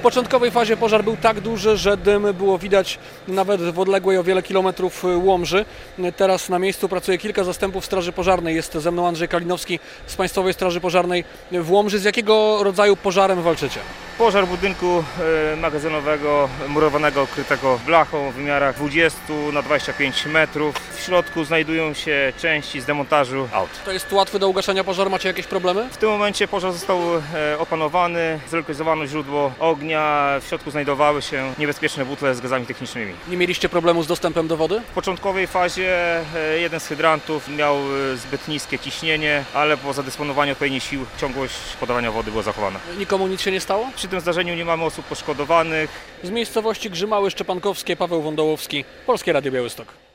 początkowej fazie pożar był tak duży, że dym było widać nawet w odległej o wiele kilometrów Łomży. Teraz na miejscu pracuje kilka zastępów Straży Pożarnej. Jest ze mną Andrzej Kalinowski z Państwowej Straży Pożarnej w Łomży. Z jakiego rodzaju pożarem walczycie? Pożar budynku magazynowego, murowanego, krytego blachą w wymiarach 20 na 25 metrów. W środku znajdują się części z demontażu aut. To jest łatwy do ugaszenia pożar? Macie jakieś problemy? W tym momencie pożar został opanowany, zlokalizowano źródło ognia, w środku znajdowały się niebezpieczne butle z gazami technicznymi. Nie mieliście problemu z dostępem do wody? W początkowej fazie jeden z hydrantów miał zbyt niskie ciśnienie, ale po zadysponowaniu odpowiednich sił ciągłość podawania wody była zachowana. Nikomu nic się nie stało? Przy tym zdarzeniu nie mamy osób poszkodowanych. Z miejscowości Grzymały Szczepankowskie, Paweł Wądołowski, Polskie Radio Białystok.